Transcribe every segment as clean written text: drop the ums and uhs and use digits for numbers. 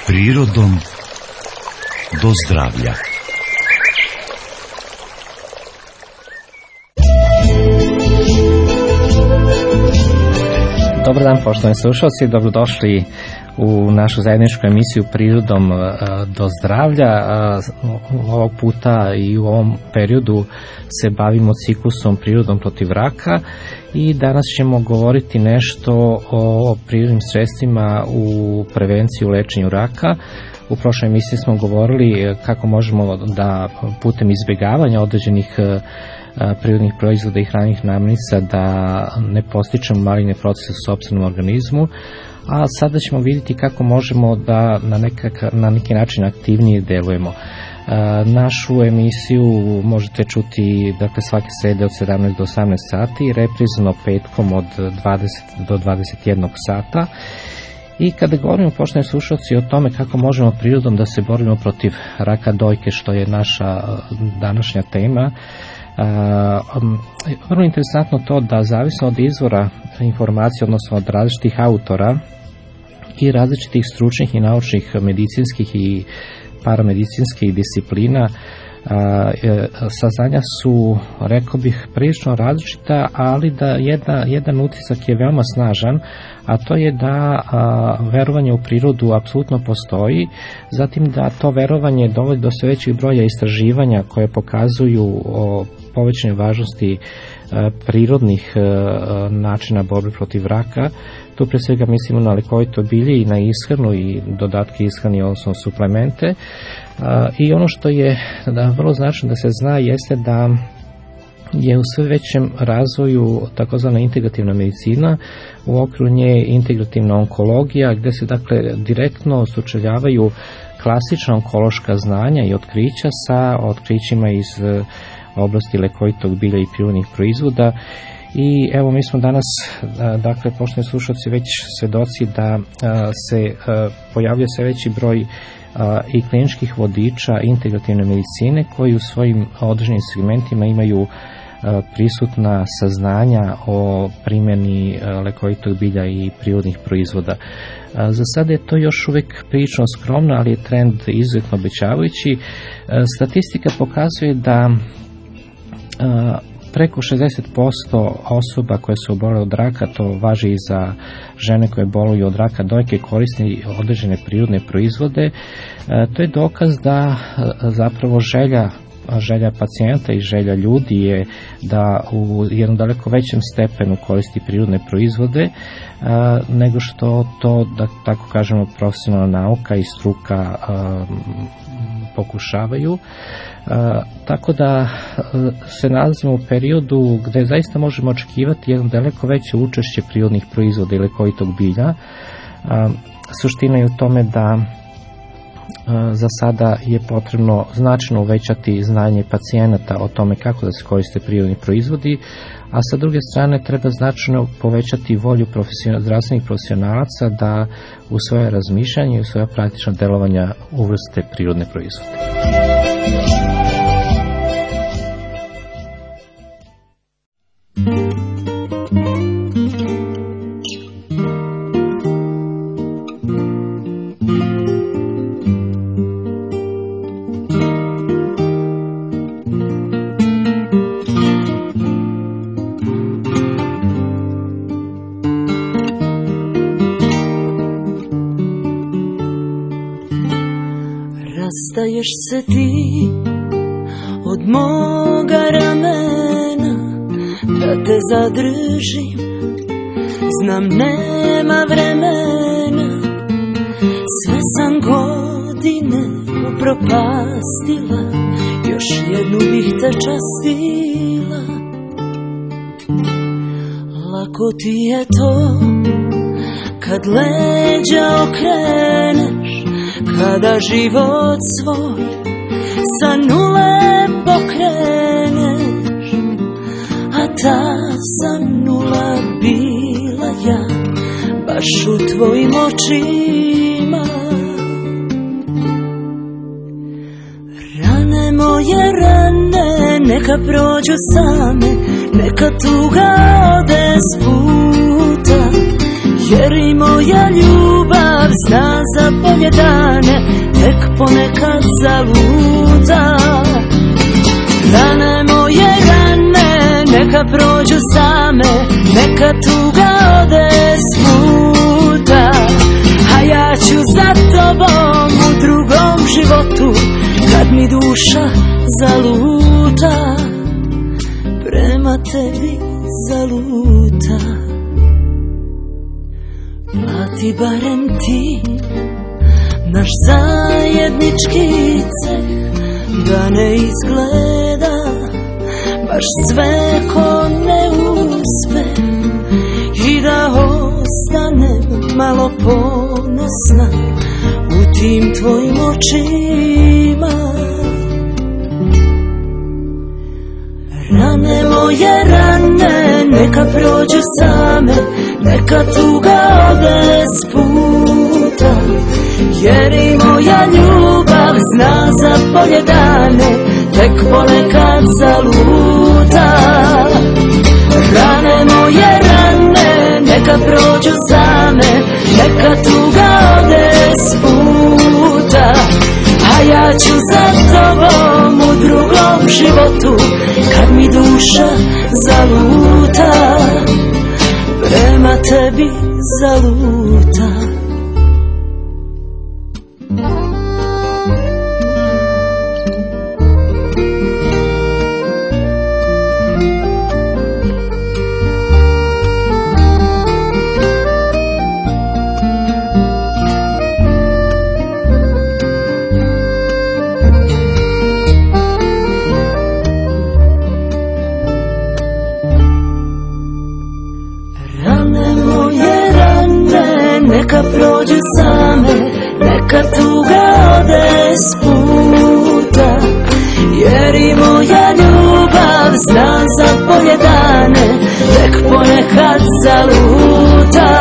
Prirodom do zdravlja. Dobar dan, poštovani slušalci, dobrodošli u našu zajedničku emisiju Prirodom do zdravlja. Ovog puta i u ovom periodu se bavimo ciklusom Prirodom protiv raka i danas ćemo govoriti nešto o prirodnim sredstvima u prevenciji u lečenju raka. U prošloj emisiji smo govorili kako možemo da putem izbjegavanja određenih prirodnih proizvoda i hranjivih namirnica da ne postičemo maligne procese u sopstvenom organizmu, a sada ćemo vidjeti kako možemo da na neki način aktivnije delujemo. Našu emisiju možete čuti svake srede od 17 do 18 sati, reprizno petkom od 20 do 21 sata. I kada govorimo, poštovani slušalci, o tome kako možemo prirodom da se borimo protiv raka dojke, što je naša današnja tema, vrlo interesantno to da zavisno od izvora informacije, odnosno od različitih autora i različitih stručnih i naučnih medicinskih i paramedicinskih disciplina, saznanja su, rekao bih, prilično različita, ali da jedan utisak je veoma snažan, a to je da verovanje u prirodu apsolutno postoji, zatim da to verovanje dovodi do sve većih broja istraživanja koje pokazuju o povećanoj važnosti prirodnih načina borbe protiv raka. Tu pre svega mislimo na lekovito bilje i na ishranu i dodatke ishrani, odnosno suplemente. I ono što je vrlo značajno da se zna jeste da je u sve većem razvoju takozvana integrativna medicina, u okviru nje integrativna onkologija, gde se direktno sučeljavaju klasična onkološka znanja i otkrića sa otkrićima iz oblasti lekovitog bilja i prirodnih proizvoda. I evo, mi smo danas, poštovani slušalci, već svedoci da se pojavlja sve veći broj i kliničkih vodiča integrativne medicine koji u svojim određenim segmentima imaju prisutna saznanja o primjeni lekovitog bilja i prirodnih proizvoda. Za sada je to još uvijek prilično skromno, ali je trend izuzetno obećavajući. Statistika pokazuje da preko 60% osoba koje su obolele od raka, to važi i za žene koje boluju od raka dojke, koriste određene prirodne proizvode. To je dokaz da zapravo želja pacijenta i želja ljudi je da u jednom daleko većem stepenu koristi prirodne proizvode nego što to, da tako kažemo, profesionalna nauka i struka pokušavaju. Tako da se nalazimo u periodu gde zaista možemo očekivati jedno daleko veće učešće prirodnih proizvoda i lekovitog bilja. Suština je u tome da za sada je potrebno značajno uvećati znanje pacijenata o tome kako da se koriste prirodni proizvodi, a sa druge strane treba značajno povećati volju zdravstvenih profesionalaca da u svoje razmišljanje i u svoje praktično delovanja uvrste prirodne proizvode. Rastaješ se ti od moga ramena, da te zadržim, znam nema vremena, sve sam godine upropastila, još jednu bih te častila. Lako ti je to kad leđa okreneš, kada život svoj sa nule pokreneš, a ta sam nula bila ja, baš u tvojim očima. Rane moje rane, neka prođu same, neka tuga ode s puta, jer i moja ljubav zna za bolje dane, tek ponekad zaluta. Rane moje rane, neka prođu same, neka tuga ode s puta. A ja ću za tobom u drugom životu, kad mi duša zaluta, prema tebi zaluta. A ti barem ti, naš zajednički ceh, da ne izgleda baš sve ko ne uspe, i da ostane malo ponosna u tim tvojim očima. Rane moje rane, neka prođu same, neka tuga ode s puta, jer i moja ljubav zna za bolje dane, tek ponekad zaluta. Rane moje rane, neka prođu same, neka tuga ode s puta. A ja ću za tobom u drugom životu, kad mi duša zaluta, prema tebi zaluta. Neka prođu same, neka tuga ode s puta, jer i moja ljubav zna za bolje dane, tek ponekad zaluta.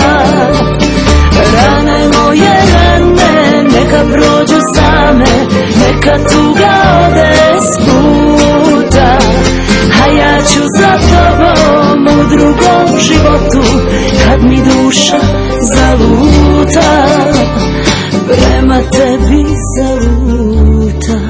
Rane moje rane, neka prođu same, neka tuga ode s puta, a ja ću za tobom u drugom životu, kad mi duša zaluta, prema tebi zaluta.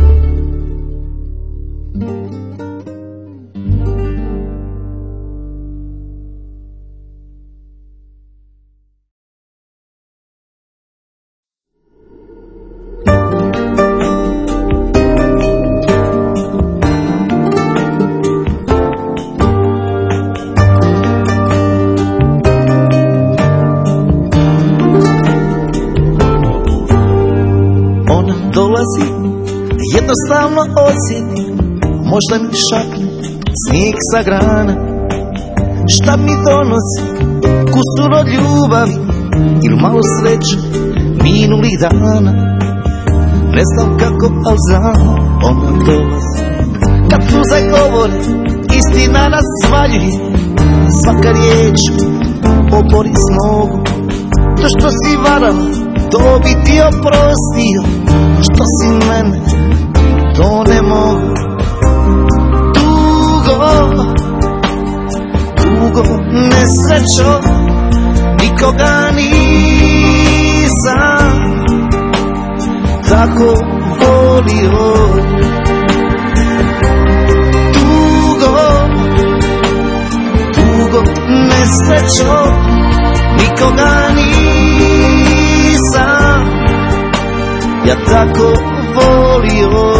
Jednostavno osjeti, možda mi šapne snijeg sa grana. Šta mi donosi kusur od ljubavi ili malo sreće minulih dana. Ne znam kako, al znam, ona dolazi. Kad suze govore, istina nas svaljuje, svaka riječ obori snogu. To što si varala, to bi ti oprostio, što si mene, to ne mogu. Tugo, nesrećo, nikoga nisam tako volio. Tugo, nesrećo, nikoga nisam ja tako volio.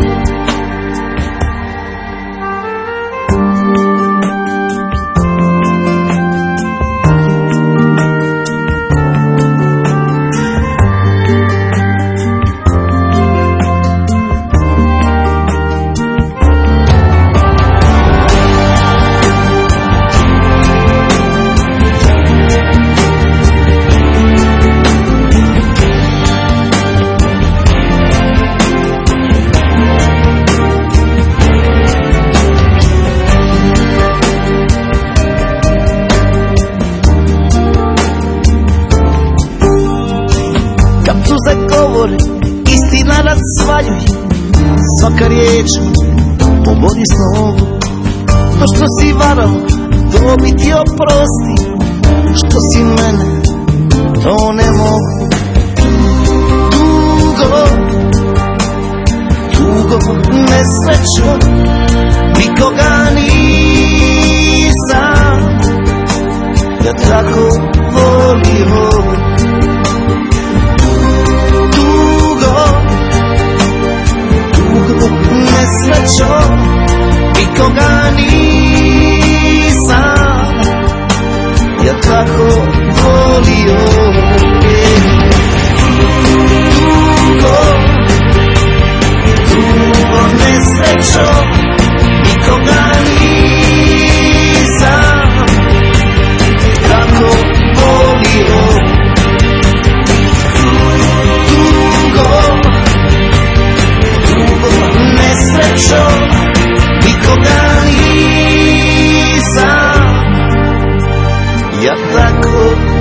Istina razvaljuje, svaka riječ pobodi snovu. To što si varao, to bi ti oprosti, što si mene, to ne mogu. tako volio. Dugo nesrećom nikoga nisam ja tako volio. Dugo nesrećom nikoga nisam tako volio. Dugo nesrećom nikoga nisam ja tako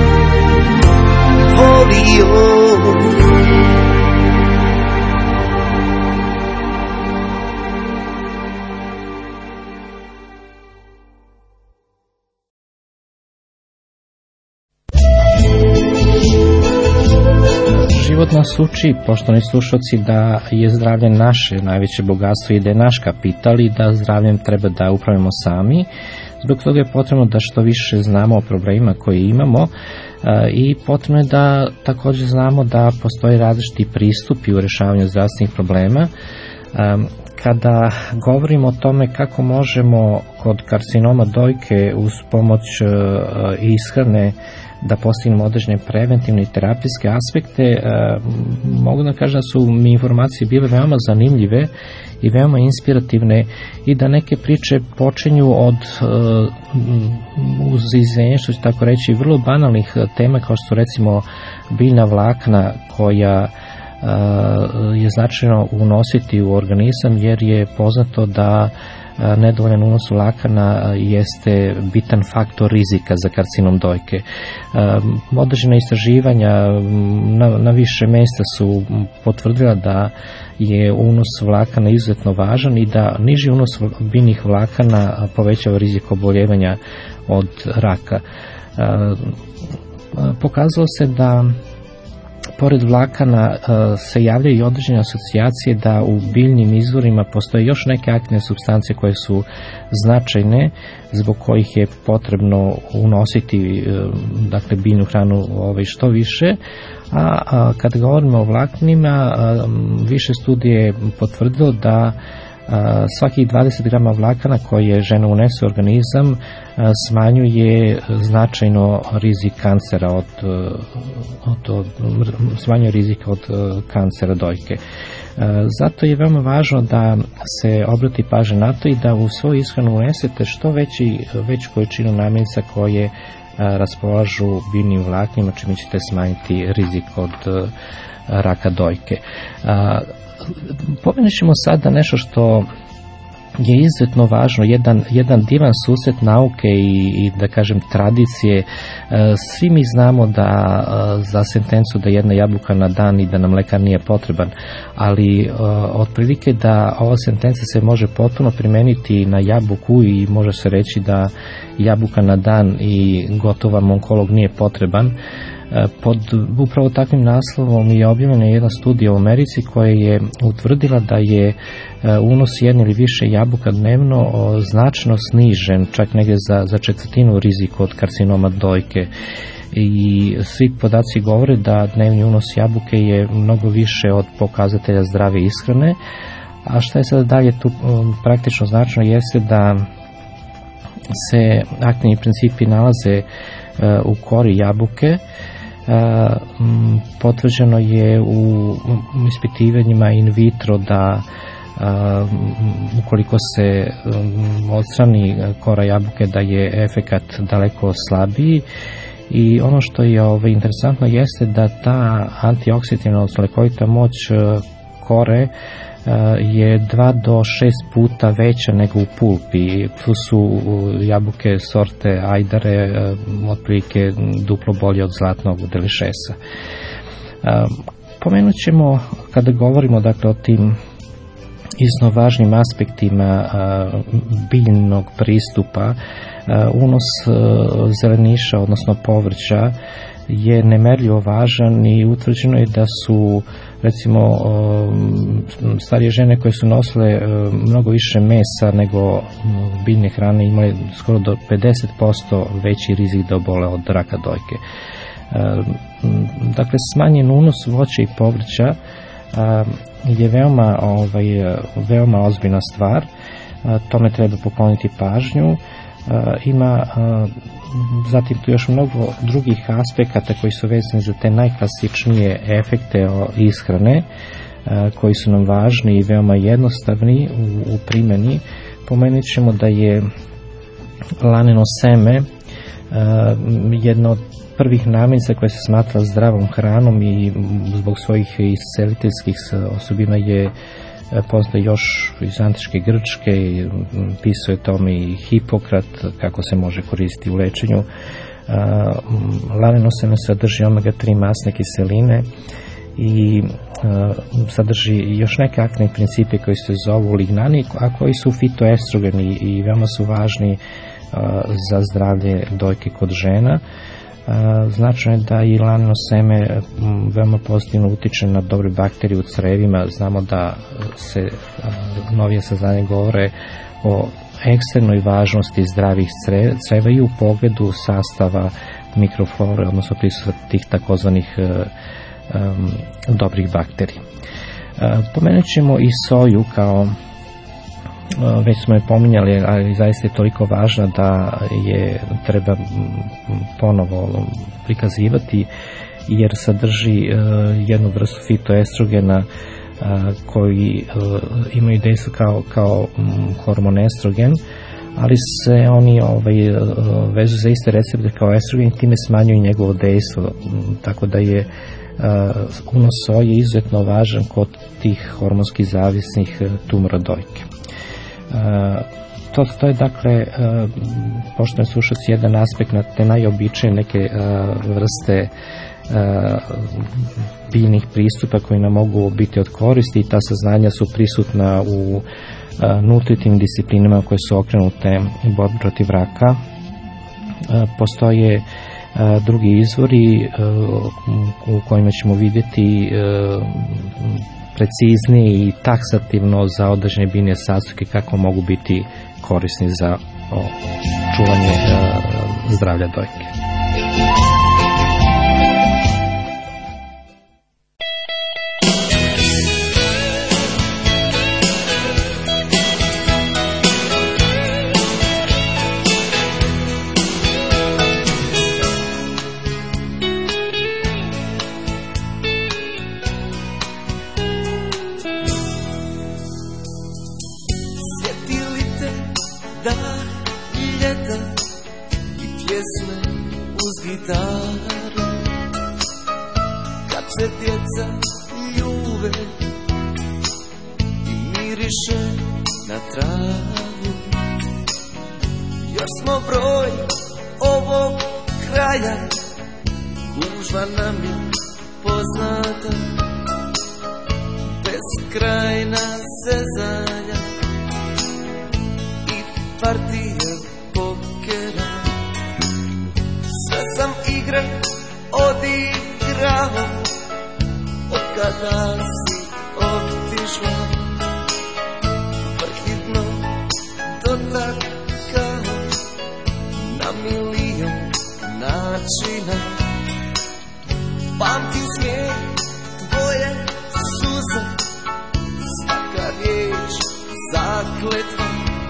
volio. Život nas uči, poštovani slušalci, da je zdravlje naše najveće bogatstvo i da je naš kapital i da zdravljem treba da upravimo sami. Zbog toga je potrebno da što više znamo o problemima koje imamo i potrebno je da također znamo da postoji različiti pristupi u rešavanju zdravstvenih problema. Kada govorimo o tome kako možemo kod karcinoma dojke uz pomoć ishrane da postignemo određene preventivne i terapijske aspekte, mogu da kažem da su mi informacije bile veoma zanimljive i veoma inspirativne i da neke priče počinju od, uz izvinjenje što ću tako reći, vrlo banalnih tema kao što su recimo biljna vlakna koja je značajno unositi u organizam jer je poznato da nedovoljan unos vlakana jeste bitan faktor rizika za karcinom dojke. Određena istraživanja na više mjesta su potvrdila da je unos vlakana izuzetno važan i da niži unos biljnih vlakana povećava rizik oboljevanja od raka. Pokazalo se da pored vlakana se javljaju i određene asocijacije da u biljnim izvorima postoje još neke aktivne supstance koje su značajne, zbog kojih je potrebno unositi dakle biljnu hranu što više. A kad govorimo o vlaknima, više studije je potvrdilo da svakih 20 grama vlakana koje žena unese u organizam smanjuje značajno rizik kancera smanjuje rizik od kancera dojke. Zato je veoma važno da se obrati pažnja na to i da u svoju ishranu unesete što veću količinu namirnica koje raspolažu biljnim vlaknima, čime ćete smanjiti rizik od raka dojke. Pomenut ćemo sada nešto što je izuzetno važno, jedan divan susret nauke i da kažem tradicije. Svi mi znamo da za sentencu da jedna jabuka na dan i da nam lekar nije potreban, ali otprilike da ova sentenca se može potpuno primeniti na jabuku i može se reći da jabuka na dan i gotovo vam onkolog nije potreban. Pod upravo takvim naslovom je objavljena jedna studija u Americi koja je utvrdila da je unos jedne ili više jabuka dnevno značajno snižen, čak negdje za četvrtinu riziku od karcinoma dojke. I svi podaci govore da dnevni unos jabuke je mnogo više od pokazatelja zdrave ishrane. A šta je sada dalje tu praktično značajno jeste da se aktivni principi nalaze u kori jabuke. Potvrđeno je u ispitivanjima in vitro da ukoliko se odstrani kora jabuke da je efekat daleko slabiji. I ono što je interesantno jeste da ta antioksidativna odnosno lekovita moć kore je 2 do 6 puta veća nego u pulpi. Tu su jabuke sorte ajdare otprilike duplo bolje od zlatnog delišesa. Pomenut ćemo, kada govorimo dakle o tim iznimno važnim aspektima biljnog pristupa, Unos zeleniša, odnosno povrća, je nemerljivo važan i utvrđeno je da su, recimo, starije žene koje su nosile mnogo više mesa nego biljne hrane imale skoro do 50% veći rizik da obole od raka dojke. Dakle, smanjen unos voća i povrća je veoma ozbiljna stvar. Tome treba pokloniti pažnju. Ima zatim tu još mnogo drugih aspekata koji su vezani za te najklasičnije efekte ishrane, koji su nam važni i veoma jednostavni u primjeni. Pomenut ćemo da je laneno seme jedna od prvih namirnica koja se smatra zdravom hranom i zbog svojih isceliteljskih osobina je poznata još iz antičke Grčke, pisao je tome i Hipokrat kako se može koristiti u lečenju. Laneno seme sadrži omega-3 masne kiseline i sadrži još neke aktivne principe koji se zovu lignani, a koji su fitoestrogeni i veoma su važni za zdravlje dojke kod žena. Značajno je da i laneno seme veoma pozitivno utiče na dobre bakterije u crevima. Znamo da se novije saznanja govore o ekstremnoj važnosti zdravih creva i u pogledu sastava mikroflore, odnosno prisustva tih takozvanih dobrih bakterija. Pomenut ćemo i soju kao, već smo je pominjali, ali zaista je toliko važna da je treba ponovo prikazivati, jer sadrži jednu vrstu fitoestrogena koji imaju dejstvo kao hormon estrogen, ali se oni vežu za iste recepte kao estrogen i time smanjuju njegovo dejstvo, tako da je unos soje izuzetno važan kod tih hormonski zavisnih tumora dojke. To je dakle, poštovani slušalci, jedan aspekt na te najobičajnije neke vrste biljnih pristupa koji nam mogu biti od koristi, i ta saznanja su prisutna u nutritivnim disciplinama koje su okrenute borbi protiv raka. Postoje drugi izvori u kojima ćemo vidjeti preciznije i taksativno za određene biljne sastojke kako mogu biti korisni za čuvanje zdravlja dojke. Kad se djeca ljube i miriše na travu, još smo broj ovog kraja, gužva nam je poznata, beskrajna zezanja i partija pokera. Sve sam igre odigrao od kada si otišla, vrhitno dotakao na milion načina. Pamtim smijeh, tvoje suze, svaka riječ zakletva.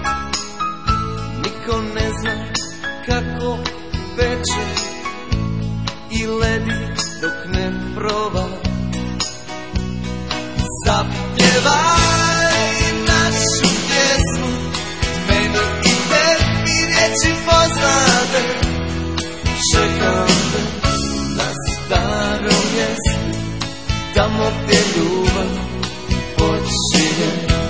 Niko ne zna kako peče i ledi dok ne proba. Zapjevaj našu pjesmu, meni i tebi riječi poznate. Čekam te na starom mjestu, tamo gdje ljubav počinje.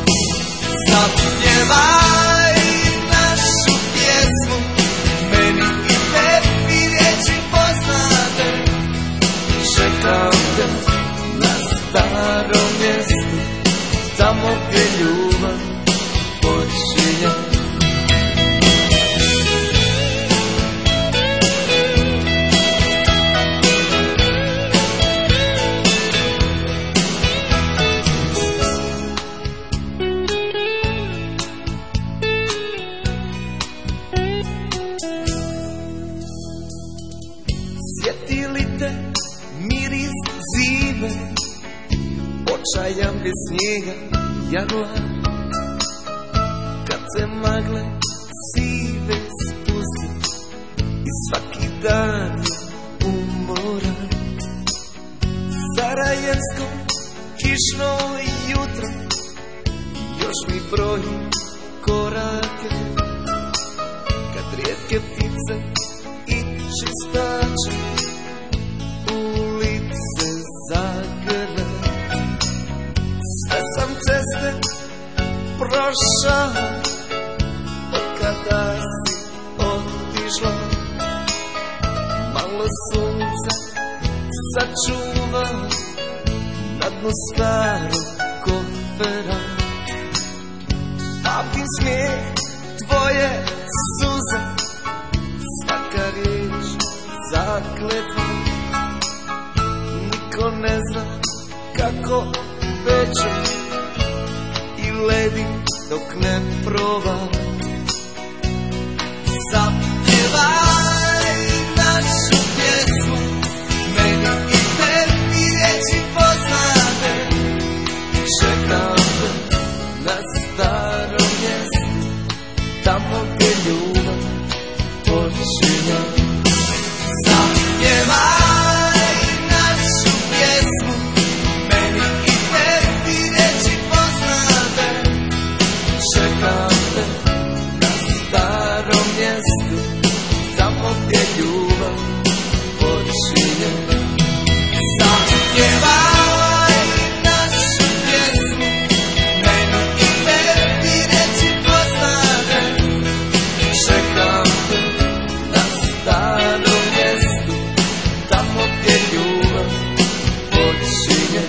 Zapjevaj našu pjesmu, meni i tebi riječi poznate. Čekam te na starom mjestu, tamo gdje ljubav počinje. sjeti li te miris zime, očajan bez snijega januar, kad se magle sive spusti i svaki dan je umoran. Sarajevsko kišno jutro još mi broji korake, kad rijetke ptice i čistače ulice zagrle. Sve sam ceste prošao od kada si otišla, malo sunca sačuva na dnu starog kofera. Pamtim smijeh, tvoje suze, svaka riječ zakletva. Niko ne zna kako peče i ledi dok ne proba. Zapjevaj našu pjesmu, meni i tebi riječi poznate. Čekam te na starom mjestu, tamo gdje ljubav počinje. Zapjevaj našu pjesmu, meni i tebi riječi poznate. Čekam te na starom mjestu, tamo gdje ljubav počinje. Zapjevaj našu pjesmu, meni i tebi riječi poznate. Čekam te na starom mjestu, tamo gdje ljubav počinje.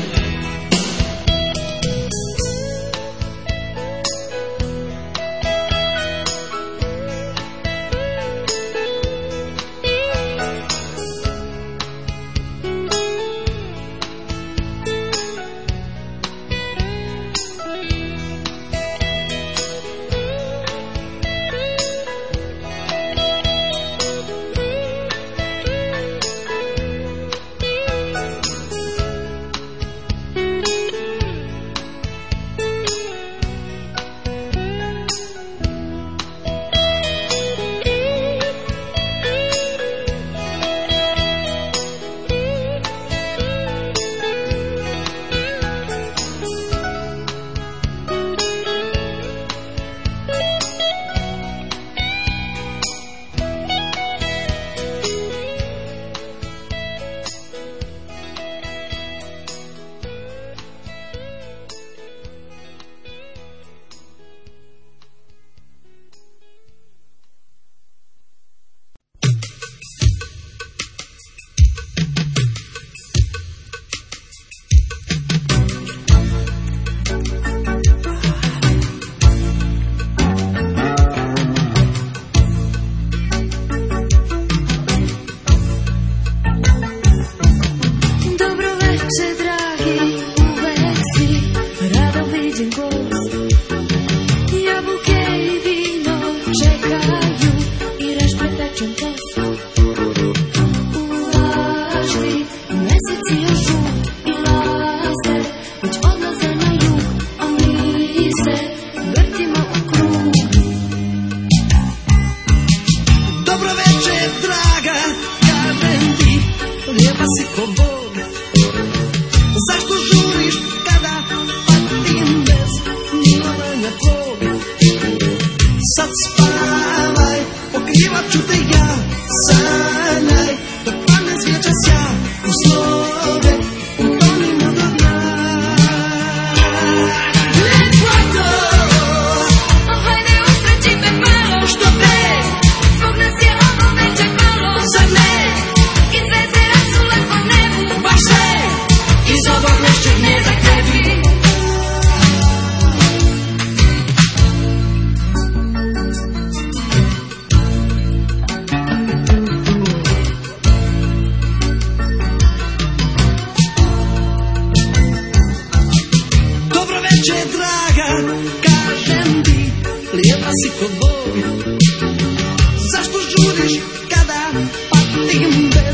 si ko Bog. Zašto žuriš kada patim bez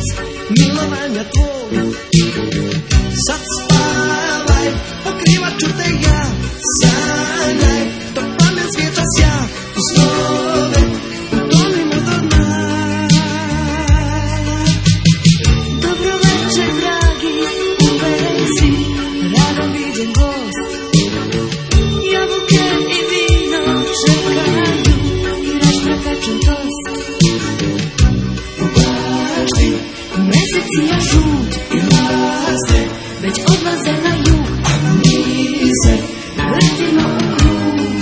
milovanja tvoj. Sad spavaj, pokrivat ću te ja, sanjaj, dok plamen svijeća sja, u snove, utonimo do dna. Dobro večer, dragi, u vezi, rado vidim gost. Jabuke i vino čekaju i raštrakačen tost. U bašti, Meseci ja žut i laste, već odlaze na jug, a mi se vrtimo u krug.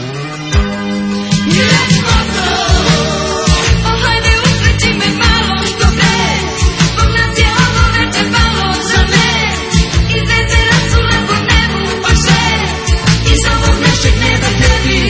Ljepoto, o hajde usreći me malo što pre, zbog nas je ovo večer malo za me. Iz jezera su lako nebu paše, iz ovog našeg neba tebi.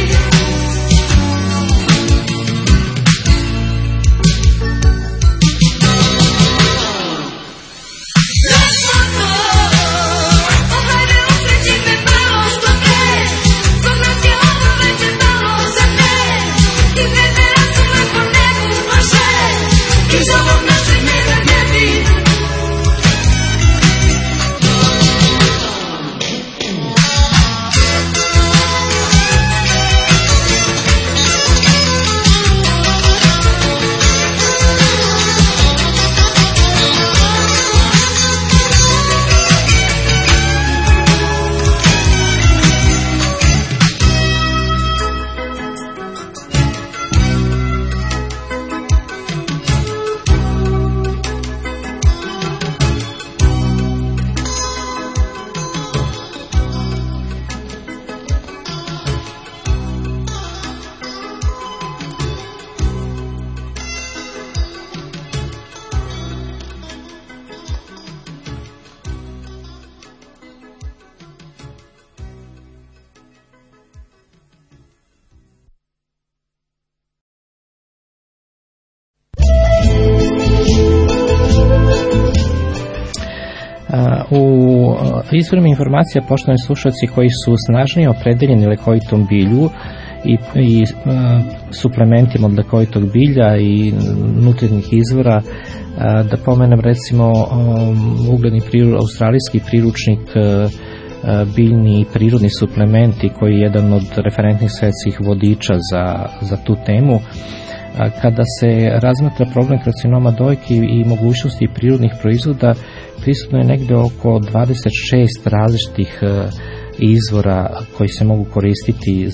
U izvorima informacija, poštovani slušalci, koji su snažnije opredeljeni lekovitom bilju i suplementima od lekovitog bilja i nutrijnih izvora, da pomenem recimo ugledni australijski priručnik biljni i prirodni suplementi, koji je jedan od referentnih svetskih vodiča za tu temu. Kada se razmatra problem karcinoma dojke i mogućnosti prirodnih proizvoda, prisutno je negde oko 26 različitih izvora koji se mogu koristiti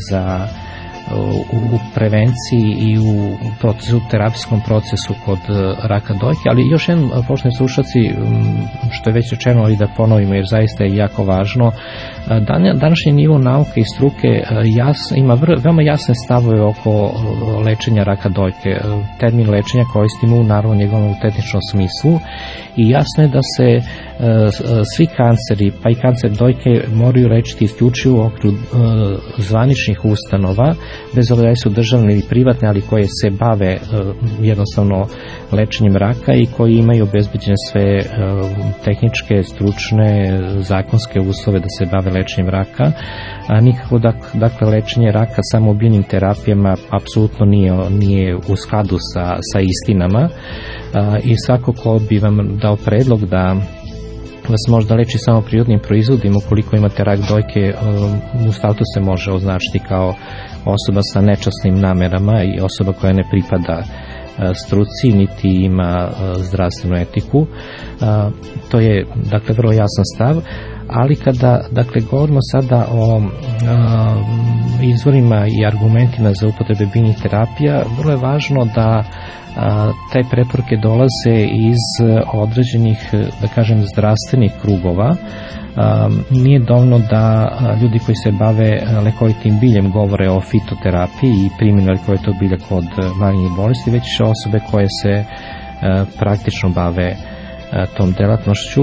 u prevenciji i u terapijskom procesu kod raka dojke. Ali još jedan, poštovani slušalci, što je već rečeno, ali da ponovimo jer zaista je jako važno, današnji nivo nauke i struke ima veoma jasne stavove oko lečenja raka dojke. Termin lečenja koristimo u naravno njegovom autentičnom smislu i jasno je da se svi kanceri, pa i kancer dojke, moraju lečiti isključivo u okviru zvaničnih ustanova, bez obzira da su državne ili privatne, ali koje se bave jednostavno lečenjem raka i koji imaju obezbeđene sve tehničke, stručne, zakonske uslove da se bave lečenjem raka. Nikako dakle lečenje raka samo biljnim terapijama apsolutno nije u skladu sa istinama i svakako bi vam dao predlog da vas možda leči samo prirodnim proizvodima. Ukoliko imate rak dojke, u startu se može označiti kao osoba sa nečasnim namerama i osoba koja ne pripada struci niti ima zdravstvenu etiku. To je dakle vrlo jasan stav, ali kada dakle govorimo sada o izvorima i argumentima za upotrebe biljnih terapija, vrlo je važno da te preporuke dolaze iz određenih, da kažem, zdravstvenih krugova. Nije dovoljno da ljudi koji se bave lekovitim biljem govore o fitoterapiji i primjeni lekovitog bilja kod malignih bolesti, već osobe koje se praktično bave tom delatnošću.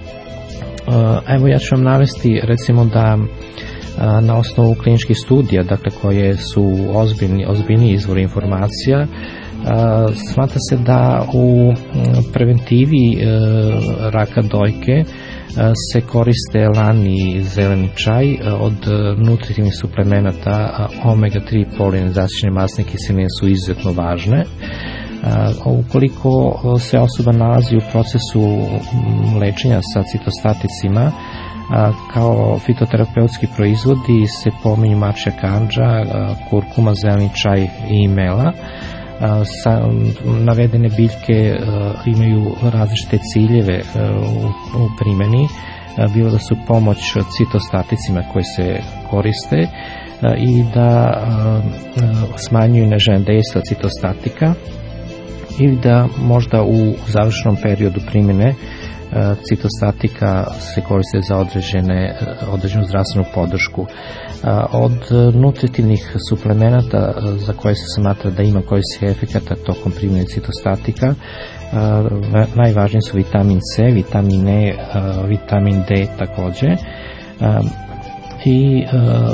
Evo, ja ću vam navesti recimo da na osnovu kliničkih studija, dakle koje su ozbiljni izvori informacija, smatra se da u preventivi raka dojke se koriste lan i zeleni čaj. Od nutritivnih suplemenata omega-3 poliinzacijne masne kiseline su izuzetno važne. Ukoliko se osoba nalazi u procesu lečenja sa citostaticima, kao fitoterapeutski proizvodi se pominju mačja kandža, kurkuma, zeleni čaj i mela. Navedene biljke imaju različite ciljeve u primjeni, bilo da su pomoć citostaticima koji se koriste i da smanjuju neželjeno dejstvo citostatika ili da možda u završnom periodu primjene citostatika se koriste za određenu zdravstvenu podršku. Od nutritivnih suplemenata za koje se smatra da ima korisnih efekata tokom primjene citostatika, najvažniji su vitamin C, vitamin E, vitamin D takođe. I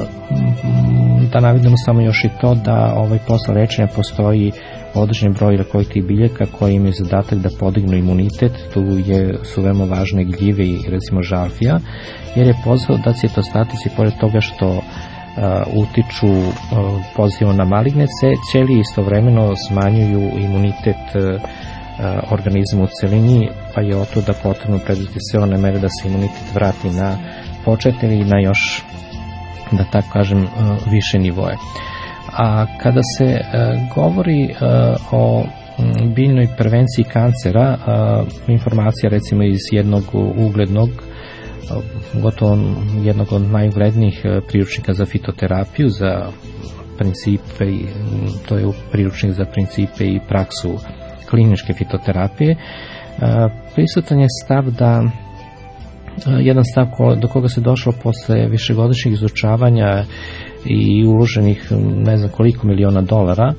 da navedemo samo još i to da posle lečenja postoji određen broj lekovitih biljaka koji imaju zadatak da podignu imunitet. Tu su veoma važne gljive i recimo žalfija, jer je poznato da citostatici pored toga što utiču pozitivno na maligne ćelije, istovremeno smanjuju imunitet organizma u celini, pa je otuda potrebno preduzeti sve one mere da se imunitet vrati na početne ili na još, da tako kažem, više nivoje. A kada se govori o biljnoj prevenciji kancera, informacija recimo iz jednog uglednog, gotovo jednog od najuglednijih priručnika za fitoterapiju, za principe, to je priručnik za principe i praksu kliničke fitoterapije, prisutan je stav da jedan stav do koga se došlo posle višegodišnjih izučavanja i uloženih ne znam koliko miliona dolara,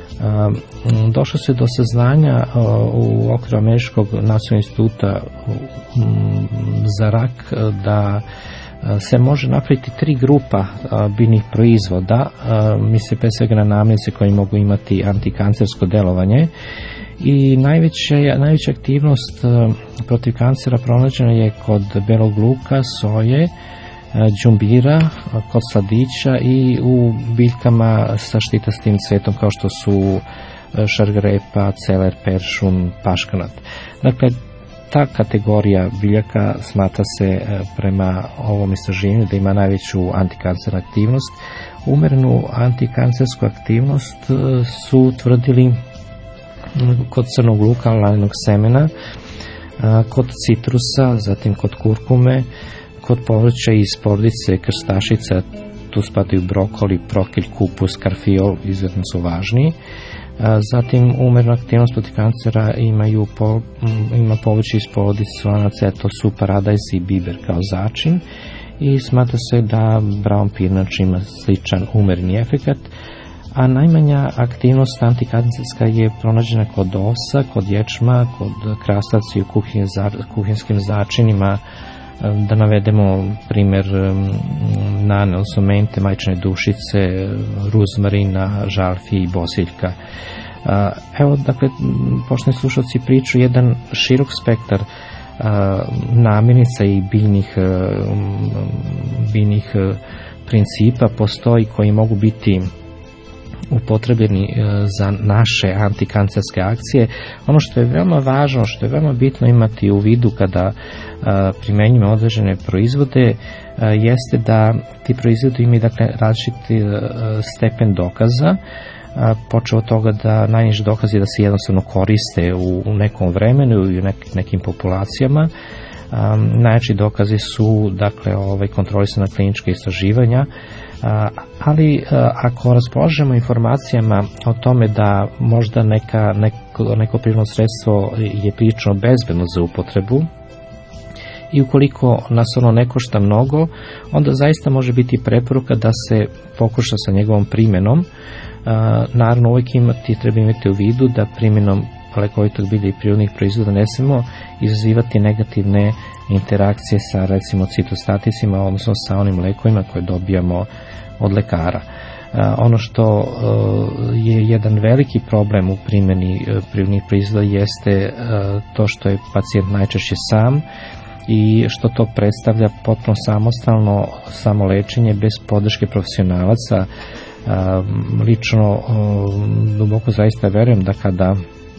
došlo se do saznanja u okviru Američkog nacionalnog instituta za rak da se može napraviti 3 grupa biljnih proizvoda, misle pre svega na namirnice koji mogu imati antikancersko delovanje, i najveća aktivnost protiv kancera pronađena je kod belog luka, soje, đumbira, kod sladića i u biljkama sa štitastim cvetom kao što su šargarepa, celer, peršun, paškanat. Dakle, ta kategorija biljaka smatra se prema ovom istraživanju da ima najveću antikancernu aktivnost. Umerenu antikancersku aktivnost su utvrdili kod crnog luka, laninog semena, kod citrusa, zatim kod kurkume, kod povrća iz porodice krstašica, tu spadaju brokoli, prokilj, kupus, karfiol, izuzetno su važniji. Zatim umernu aktivnost protiv kancera ima povrće iz porodice slanaca, to su paradajz i biber kao začin, i smatra se da brown pirnač ima sličan umerni efekat. A najmanja aktivnost antikancerska je pronađena kod osa, kod ječma, kod krastavaca i u kuhinskim začinima. Da navedemo primjer nane, odnosno mente, majčine dušice, ruzmarina, žalfije i bosiljka. Evo, dakle, poštovani slušalci, priču jedan širok spektar namirnica i biljnih principa postoji koji mogu biti upotrebljeni za naše antikancerske akcije. Ono što je veoma važno, što je veoma bitno imati u vidu kada primenjujemo određene proizvode, jeste da ti proizvodi imaju, dakle, različiti stepen dokaza, počeo od toga da najniži dokaz je da se jednostavno koriste u nekom vremenu i u nekim populacijama. Najjači dokazi su, dakle, kontrolisana klinička istraživanja, ali ako raspolažemo informacijama o tome da možda neko prirodno sredstvo je prilično bezbedno za upotrebu i ukoliko nas ono ne košta mnogo, onda zaista može biti preporuka da se pokuša sa njegovom primjenom. Naravno, uvijek treba imati u vidu da primjenom lekovitog bilja i prirodnih proizvoda ne smemo izazivati negativne interakcije sa, recimo, citostaticima, odnosno sa onim lekovima koje dobijamo od lekara. Ono što je jedan veliki problem u primjeni prirodnih proizvoda jeste to što je pacijent najčešće sam i što to predstavlja potpuno samostalno samolečenje bez podrške profesionalaca. Lično duboko zaista verujem da kada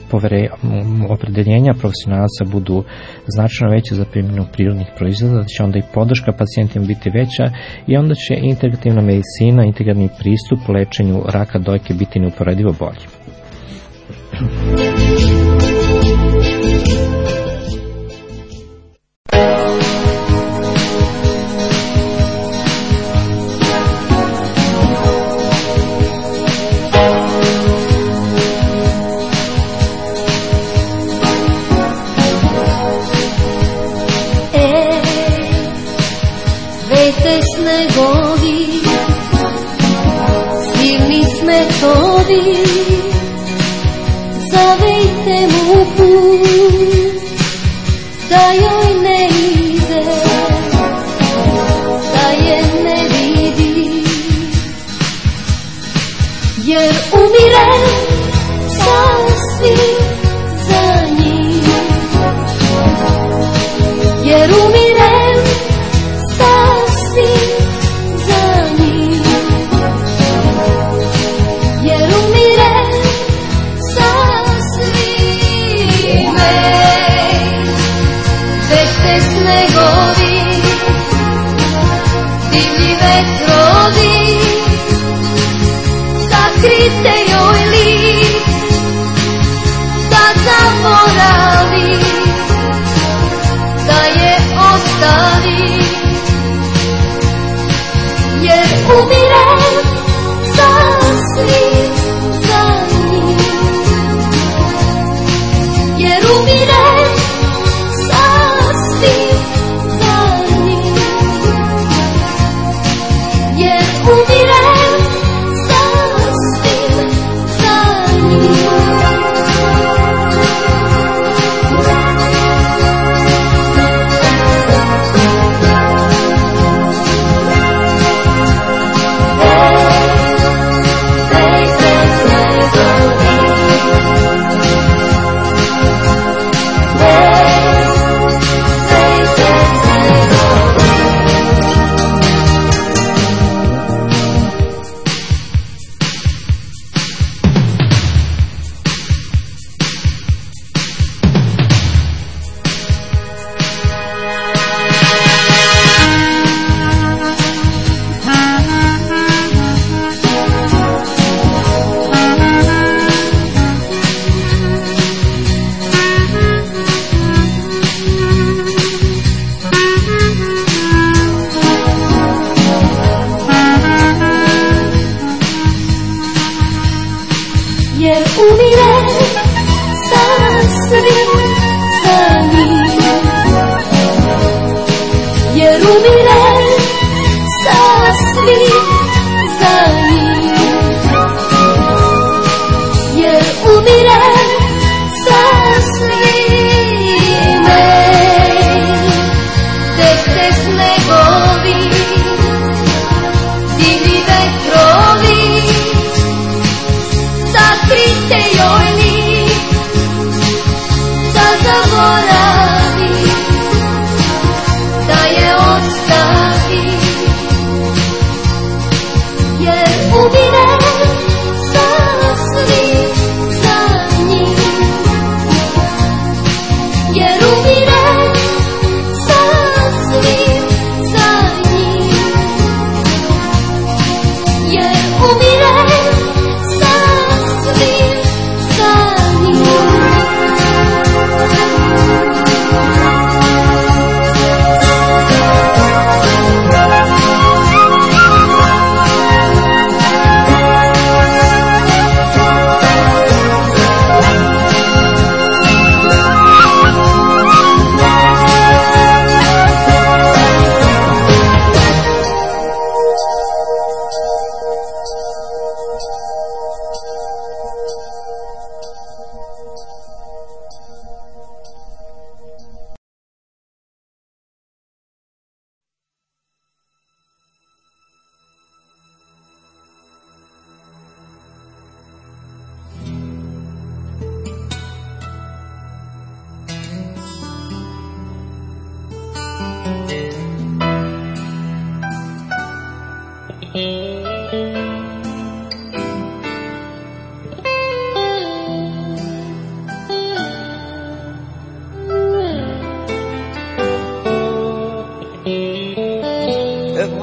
opredeljenja profesionalca budu značajno veće za primjenu prirodnih proizvoda, da će onda i podrška pacijentima biti veća i onda će integrativna medicina, integralni pristup lečenju raka dojke biti neuporedivo bolji. Snegovi, silni smetovi, zavejte mu put, da joj ne ide, da je ne vidi, jer umire sasvim za njih, jer umire sasvim za njih, jer umire sasvim. Vešte snegovi, divlji vetrovi, sakrite joj lik, da zaboravi, da je ostavi, jer umire sasvim za njih, jer umire sasvim za njih, jer umire sasvim za njih.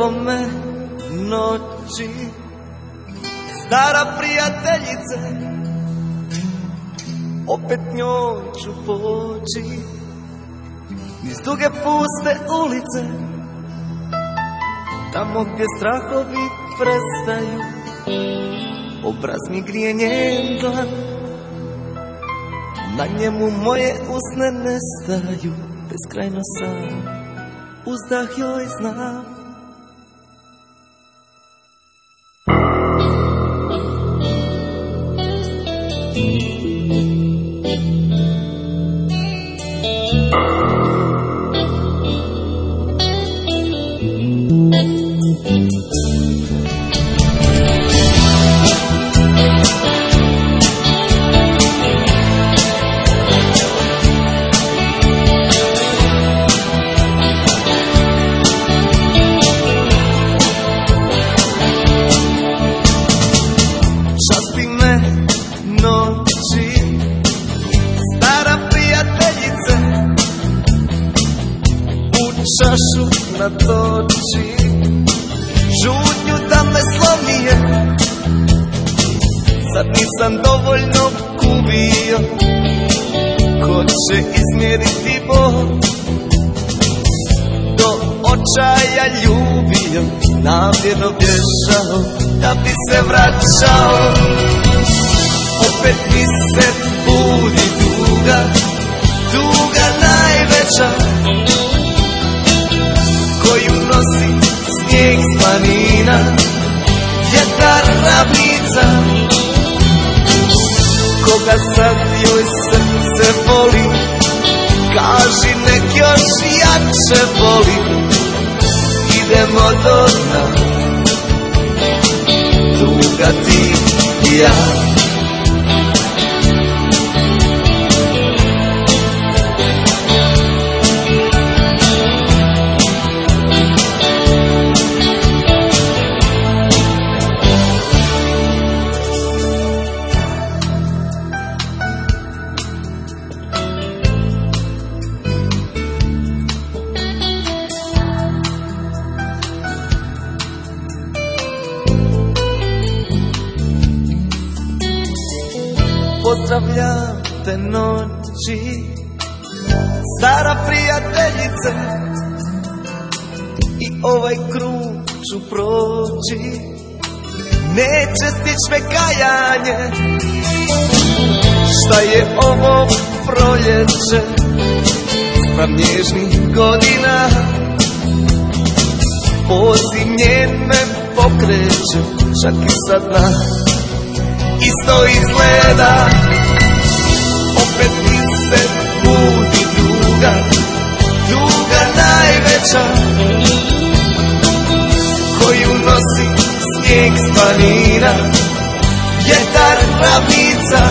ovome noći. Stara prijateljice, opet njoj ću poći niz duge puste ulice, tamo gdje strahovi prestaju, obraz mi grije njen dlan, na njemu moje usne nestaju, beskrajno sam, uzdah joj znam. Čašu natoči, žutnju da me slomije, sad nisam dovoljno kubio, ko će izmjeriti bol, do očaja ljubio, namjerno bježao, da bi se vraćao, opet mi se budi tuga, tuga najveća, koju nosi snijeg s planina, vjetar ravnica, koga sad joj srce voli, kaži nek još jače voli, idemo do dna, tuga ti i ja. Pozdravljam te noći, stara prijateljice, i ovaj krug ću proći, neće stić me kajanje, šta je ovo proljeće, sprav nježnih godina, poziv njen me pokreće, čak i sad na isto izgleda, opet mi se budi tuga, tuga najveća, koju nosi snijeg s planina, vjetar ravnica,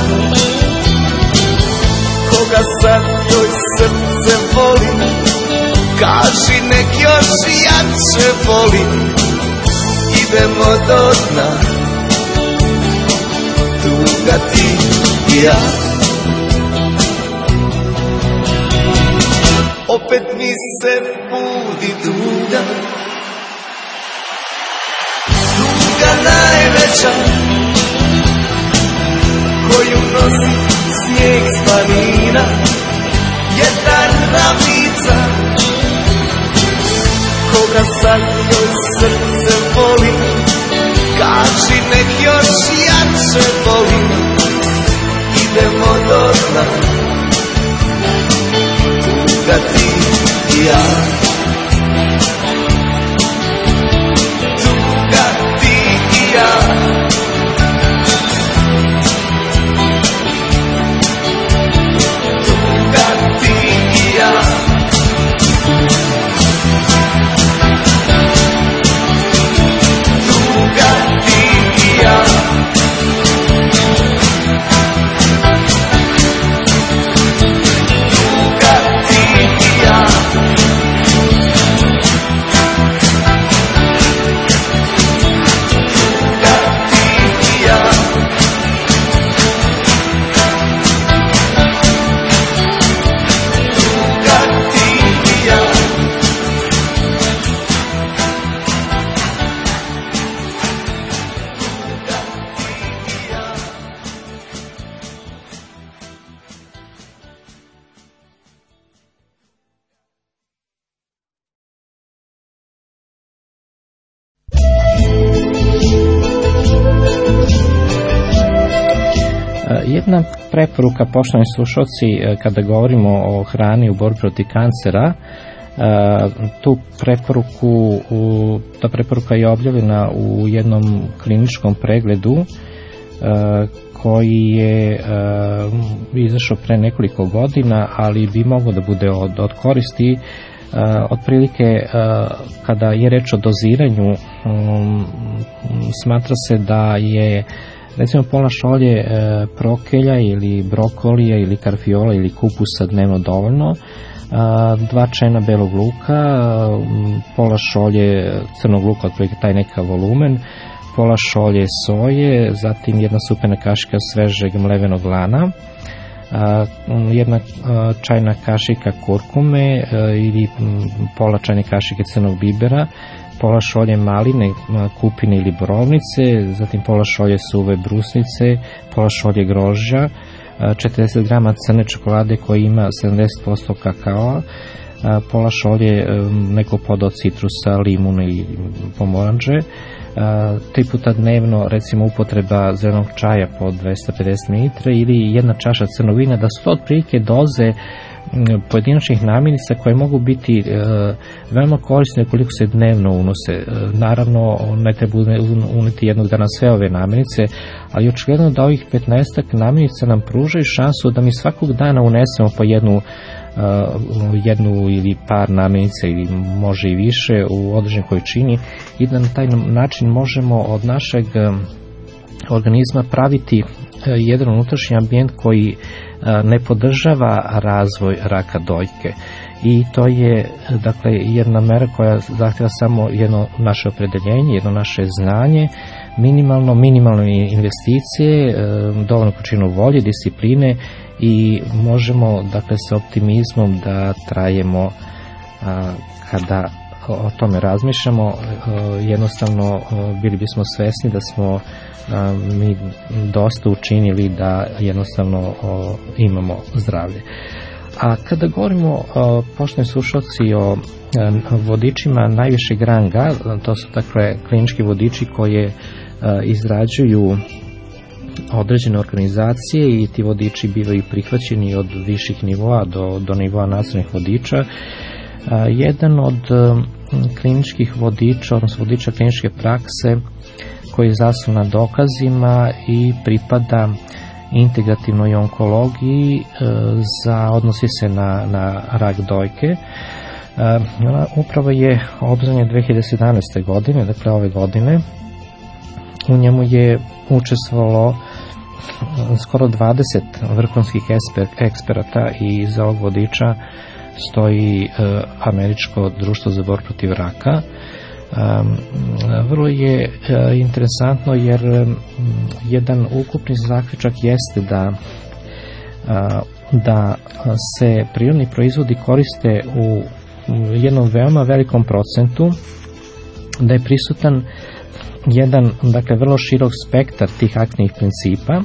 koga sad joj srce voli, kaži nek još jače voli, idemo do dna, tuga ti i ja. Opet mi se budi tuga, tuga najveća, koju nosi snijeg s planina, vjetar ravnica, koga sad joj srce voli, kaži nek još jače voli, idemo do dna, tuga ti i ja. Tuga ti i ja. Tuga ti i ja. Tuga ti i ja. Tuga ti i ja. Jedna preporuka, poštovani slušalci, kada govorimo o hrani u borbi protiv kancera, ta preporuka je objavljena u jednom kliničkom pregledu koji je izašao pre nekoliko godina, ali bi moglo da bude od koristi. Otprilike, kada je reč o doziranju, smatra se da je recimo pola šolje prokelja ili brokolija ili karfiola ili kupusa dnevno dovoljno, 2 čajna belog luka, pola šolje crnog luka, otprilike taj neka volumen, pola šolje soje, zatim 1 supena kašika svežeg mlevenog lana, 1 čajna kašika kurkume ili pola čajne kašike crnog bibera, pola šolje maline, kupine ili borovnice, zatim pola šolje suve brusnice, pola šolje grožđa, 40 grama crne čokolade koja ima 70% kakaoa, pola šolje nekog poda od citrusa, limuna i pomoranđe, 3 puta dnevno recimo upotreba zelenog čaja po 250 ml ili 1 čaša crnog vina, da su to otprilike doze pojedinačnih namirnica koje mogu biti veoma korisne koliko se dnevno unose. Naravno, ne treba uneti jednog dana sve ove namirnice, ali očigledno da ovih 15 namirnica nam pružaju šansu da mi svakog dana unesemo po jednu ili par namirnica ili može i više u određenoj količini i da na taj način možemo od našeg organizma praviti jedan unutrašnji ambijent koji ne podržava razvoj raka dojke. I to je dakle jedna mera koja zahtjeva samo jedno naše opredeljenje, jedno naše znanje, minimalne investicije, dovoljnu količinu volje, discipline i možemo dakle sa optimizmom da trajemo kada o tome razmišljamo. Jednostavno bili bismo svesni da smo mi dosta učinili da jednostavno imamo zdravlje. A kada govorimo, poštovani slušalci, o vodičima najvišeg ranga, to su dakle klinički vodiči koje izrađuju određene organizacije i ti vodiči bivaju prihvaćeni od viših nivoa do nivoa nacionalnih vodiča. Jedan od kliničkih vodiča, odnosno vodiča kliničke prakse koji je zasnovan na dokazima i pripada integrativnoj onkologiji, odnosi se na rak dojke. Upravo je obznanjen 2017. godine, dakle ove godine. U njemu je učestvovalo skoro 20 vrhunskih eksperata i iza ovog vodiča stoji Američko društvo za borbu protiv raka. Vrlo je interesantno jer jedan ukupni zaključak jeste da se prirodni proizvodi koriste u jednom veoma velikom procentu, da je prisutan jedan, dakle, vrlo širok spektar tih aktivnih principa,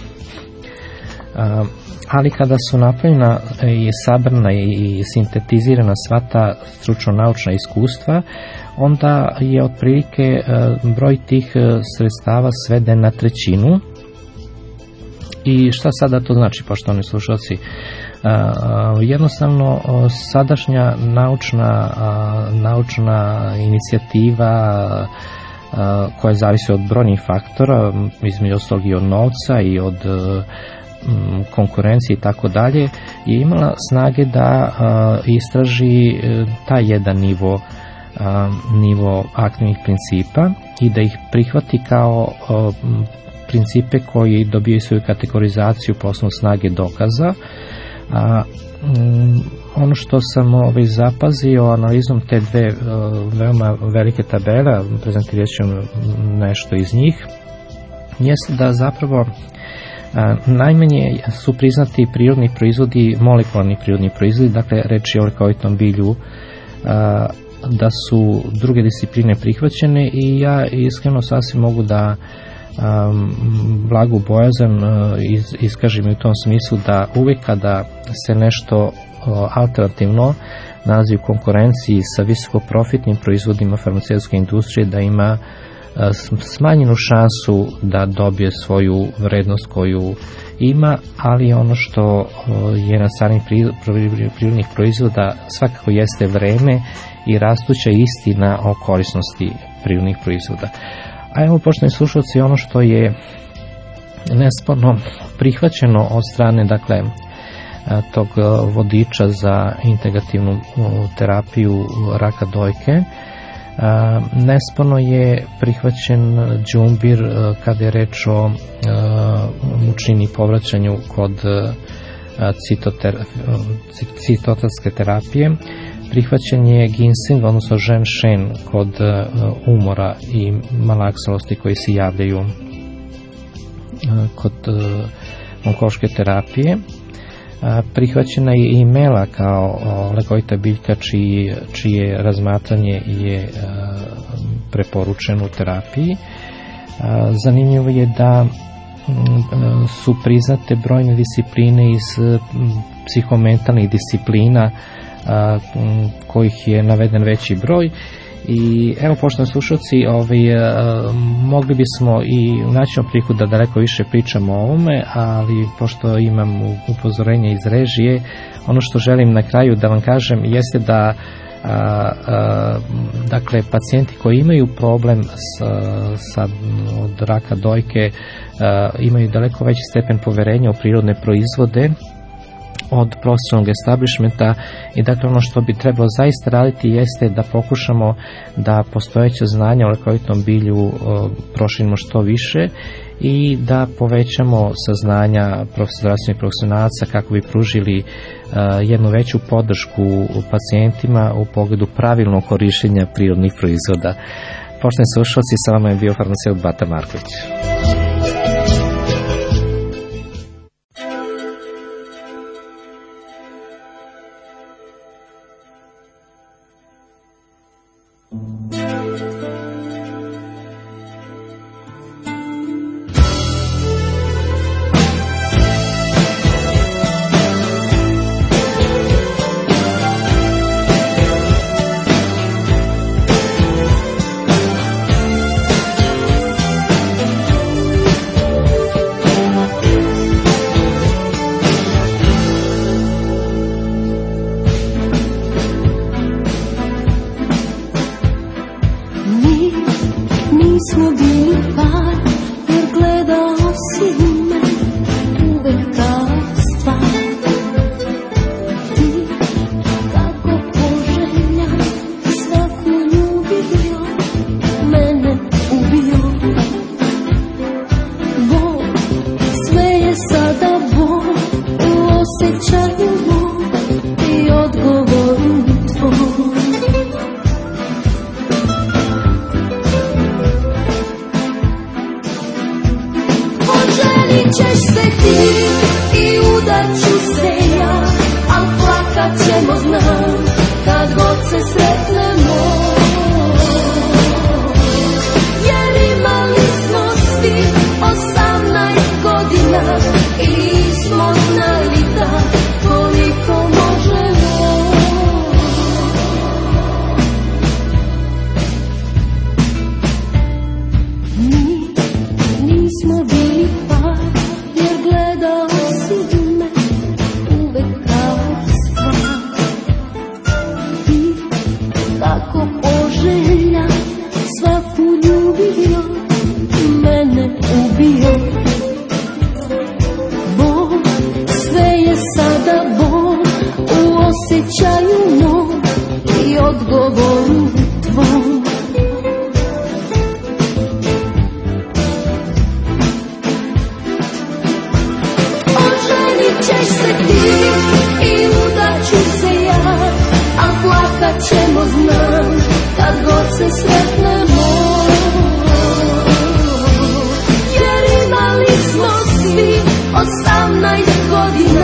ali kada su napravljena i sabrana i sintetizirana sva ta stručno-naučna iskustva, onda je otprilike broj tih sredstava sveden na 1/3. I šta sada to znači, poštovani slušalci? Jednostavno, sadašnja naučna inicijativa koja zavisi od brojnih faktora, između ostalog i od novca i od konkurencije i tako dalje, je imala snage da istraži taj jedan nivo aktivnih principa i da ih prihvati kao principe koji dobijaju svoju kategorizaciju po osnovu snage dokaza. Ono što sam zapazio analizom te dve veoma velike tabele, prezentirat ću nešto iz njih, jeste da zapravo najmanje su priznati prirodni proizvodi, molekularni prirodni proizvodi, dakle reč je o lekovitom bilju, da su druge discipline prihvaćene i ja iskreno sasvim mogu da blagu bojazan iskažem u tom smislu da uvijek kada se nešto alternativno nalazi u konkurenciji sa visokoprofitnim proizvodima farmaceutske industrije, da ima smanjenu šansu da dobije svoju vrednost koju ima, ali ono što je na stranih prirodnih proizvoda svakako jeste vreme i rastuća istina o korisnosti prirodnih proizvoda. A evo, poštovani slušalci, ono što je nesporno prihvaćeno od strane, dakle, tog vodiča za integrativnu terapiju raka dojke, nesporno je prihvaćen đumbir kada je reč o mučnini povraćanju kod citotatske terapije. Prihvaćen je ginseng, odnosno ženšen, kod umora i malaksalosti koji se javljaju kod onkološke terapije. Prihvaćena je i mela kao lekovita biljka čije razmatranje je preporučeno u terapiji. Zanimljivo je da su priznate brojne discipline iz psihomentalnih disciplina kojih je naveden veći broj. I evo, poštovani slušalci, mogli bismo i naći priliku da daleko više pričamo o ovome, ali pošto imam upozorenje iz režije, ono što želim na kraju da vam kažem jeste da dakle, pacijenti koji imaju problem od raka dojke imaju daleko veći stepen poverenja u prirodne proizvode od profesionalnog establishmenta, i dakle ono što bi trebalo zaista raditi jeste da pokušamo da postojeće znanja o lekovitom bilju proširimo što više i da povećamo saznanja zdravstvenih profesionalaca kako bi pružili jednu veću podršku pacijentima u pogledu pravilnog korištenja prirodnih proizvoda. Poštovani slušalci, sa vama je bio farmaceut Bata Marković.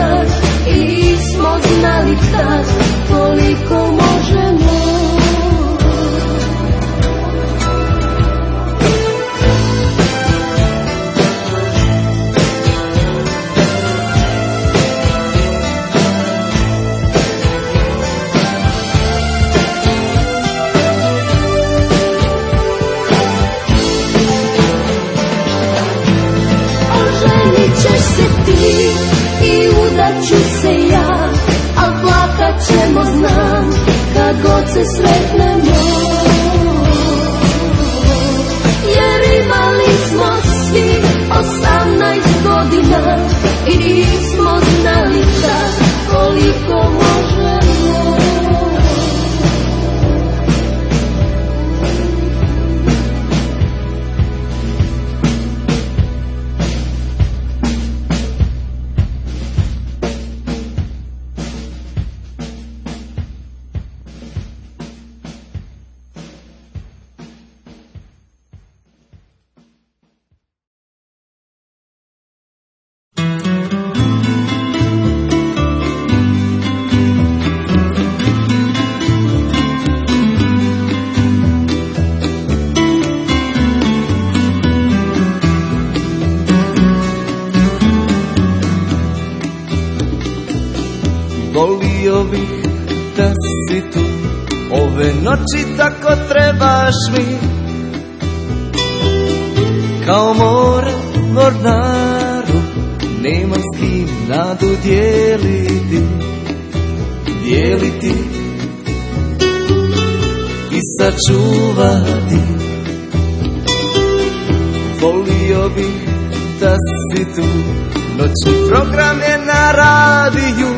I smo znali tad koliko možemo. god se sretnemo, jer imali smo svi 18 godina i nismo znali tad koliko možemo. Volio bih da si tu ove noći, tako trebaš mi, kao more mornaru, nema s kim nadu dijeliti, dijeliti i sačuvati. Volio bih da si tu, noćni program je na radiju,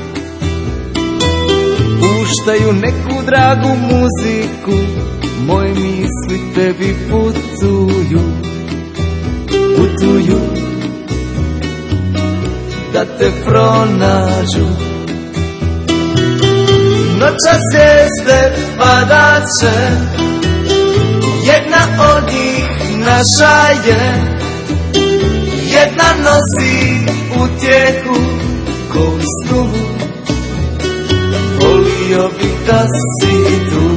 puštaju neku dragu muziku, moje misli tebi putuju, putuju, da te pronađu. Noćas jeste padaće, jedna od njih naša je, jedna nosi utjehu ko u snu. Volio bih da si tu,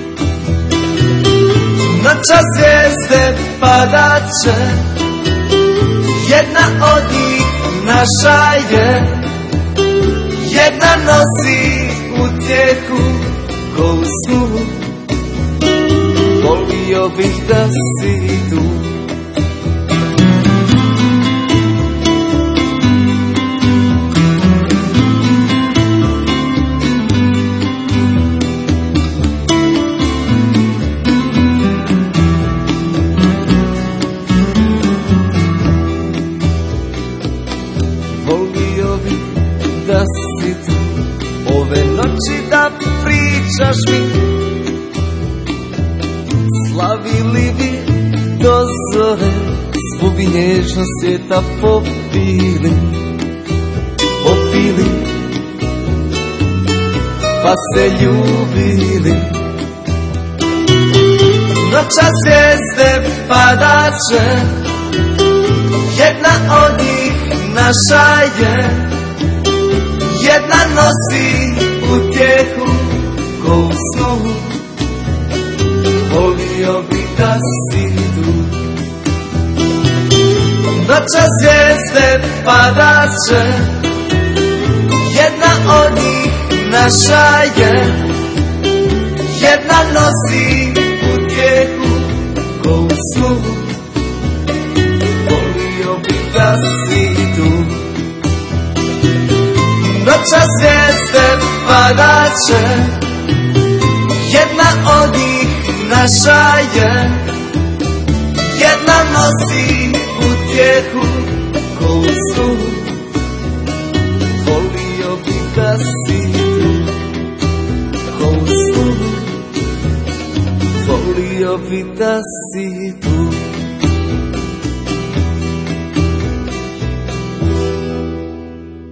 noćas zvijezde padaće, jedna od njih naša je, jedna nosi utjehu ko u snu. Volio bih da si tu. Da si tu ove noći, da pričaš mi, slavili bi do zore, svu bi nježnost svijeta popili, popili, pa se ljubili. Noćas zvijezde padaće, jedna od njih naša je, jedna nosi utjehu ko u snu. Volio bih da si tu, noćas zvijezde padaće, jedna od njih naša je, jedna nosi utjehu ko u snu. Volio bih da si tu, noćas zvijezde padaće, jedna od njih naša je, jedna nosi utjehu ko u snu. Volio bih da si tu, ko u snu. Volio bih da si tu.